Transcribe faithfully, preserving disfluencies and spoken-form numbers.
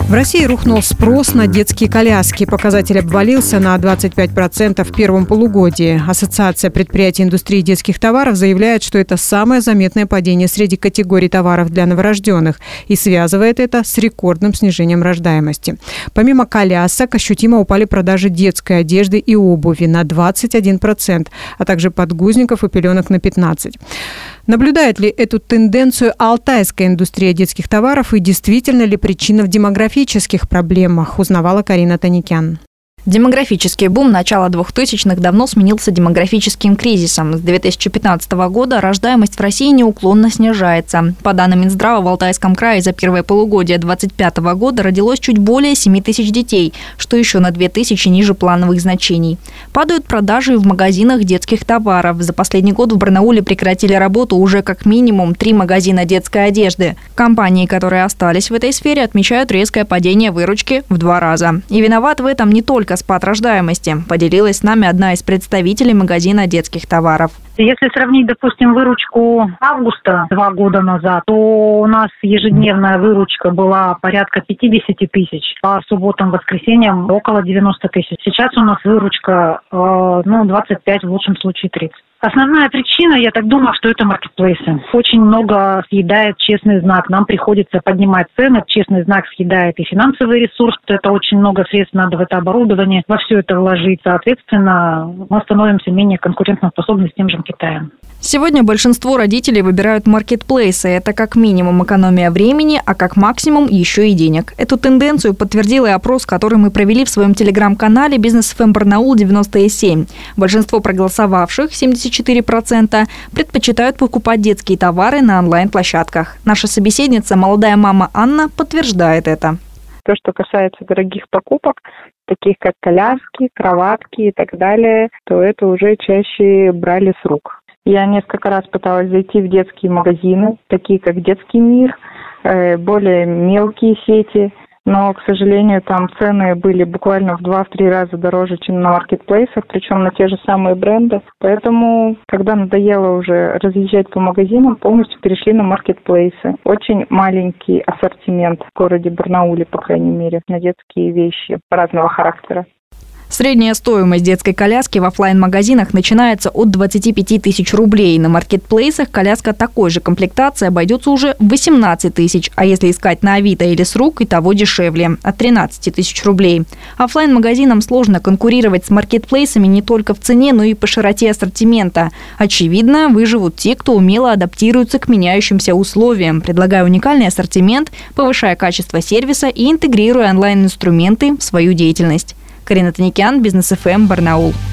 В России рухнул спрос на детские коляски. Показатель обвалился на двадцать пять процентов в первом полугодии. Ассоциация предприятий индустрии детских товаров заявляет, что это самое заметное падение среди категорий товаров для новорожденных и связывает это с рекордным снижением рождаемости. Помимо колясок, ощутимо упали продажи детской одежды и обуви на двадцать один процент, а также подгузников и пеленок на пятнадцать процентов. Наблюдает ли эту тенденцию алтайская индустрия детских товаров и действительно ли причина в демографических проблемах, узнавала Карина Таникян. Демографический бум начала двухтысячных давно сменился демографическим кризисом. С две тысячи пятнадцатого года рождаемость в России неуклонно снижается. По данным Минздрава, в Алтайском крае за первое полугодие две тысячи двадцать пятого года родилось чуть более семи тысяч детей, что еще на две тысячи ниже плановых значений. Падают продажи в магазинах детских товаров. За последний год в Барнауле прекратили работу уже как минимум три магазина детской одежды. Компании, которые остались в этой сфере, отмечают резкое падение выручки в два раза. И виноват в этом не только спад рождаемости, поделилась с нами одна из представителей магазина детских товаров. Если сравнить, допустим, выручку августа два года назад, то у нас ежедневная выручка была порядка пятьдесят тысяч, а субботам, воскресеньям около девяносто тысяч. Сейчас у нас выручка э, ну, двадцать пять, в лучшем случае тридцать. Основная причина, я так думаю, что это маркетплейсы. Очень много съедает честный знак. Нам приходится поднимать цены. Честный знак съедает и финансовый ресурс. Это очень много средств надо в это оборудование, во все это вложить. Соответственно, мы становимся менее конкурентоспособны с тем же Китаем. Сегодня большинство родителей выбирают маркетплейсы. Это как минимум экономия времени, а как максимум еще и денег. Эту тенденцию подтвердил и опрос, который мы провели в своем телеграм-канале «Бизнес эф эм Барнаул девяносто семь». Большинство проголосовавших, семьдесят четыре процента, предпочитают покупать детские товары на онлайн-площадках. Наша собеседница, молодая мама Анна, подтверждает это. То, что касается дорогих покупок, таких как коляски, кроватки и так далее, то это уже чаще брали с рук. Я несколько раз пыталась зайти в детские магазины, такие как «Детский мир», более мелкие сети, но, к сожалению, там цены были буквально в два-три раза дороже, чем на маркетплейсах, причем на те же самые бренды. Поэтому, когда надоело уже разъезжать по магазинам, полностью перешли на маркетплейсы. Очень маленький ассортимент в городе Барнауле, по крайней мере, на детские вещи разного характера. Средняя стоимость детской коляски в офлайн-магазинах начинается от двадцати пяти тысяч рублей. На маркетплейсах коляска такой же комплектации обойдется уже в восемнадцать тысяч, а если искать на Авито или с рук, и того дешевле – от тринадцати тысяч рублей. Офлайн-магазинам сложно конкурировать с маркетплейсами не только в цене, но и по широте ассортимента. Очевидно, выживут те, кто умело адаптируется к меняющимся условиям, предлагая уникальный ассортимент, повышая качество сервиса и интегрируя онлайн-инструменты в свою деятельность. Карина Таникян, Бизнес эф эм, Барнаул.